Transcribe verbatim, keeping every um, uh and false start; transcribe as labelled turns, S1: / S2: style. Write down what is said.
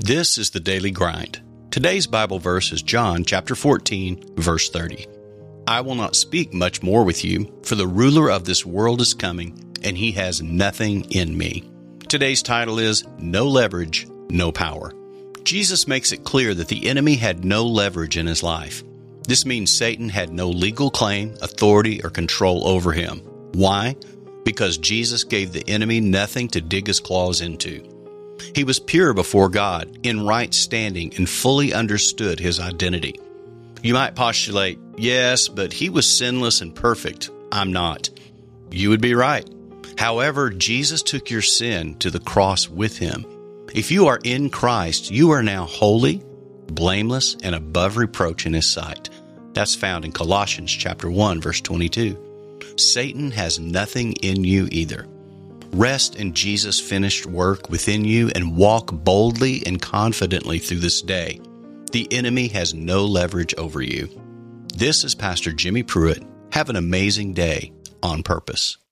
S1: This is the Daily Grind. Today's Bible verse is John chapter fourteen, verse thirty. I will not speak much more with you, for the ruler of this world is coming, and he has nothing in me. Today's title is No Leverage, No Power. Jesus makes it clear that the enemy had no leverage in his life. This means Satan had no legal claim, authority, or control over him. Why? Because Jesus gave the enemy nothing to dig his claws into. He was pure before God, in right standing, and fully understood his identity. You might postulate, yes, but he was sinless and perfect. I'm not. You would be right. However, Jesus took your sin to the cross with him. If you are in Christ, you are now holy, blameless, and above reproach in his sight. That's found in Colossians chapter one, verse twenty-two. Satan has nothing in you either. Rest in Jesus' finished work within you and walk boldly and confidently through this day. The enemy has no leverage over you. This is Pastor Jimmy Pruitt. Have an amazing day on purpose.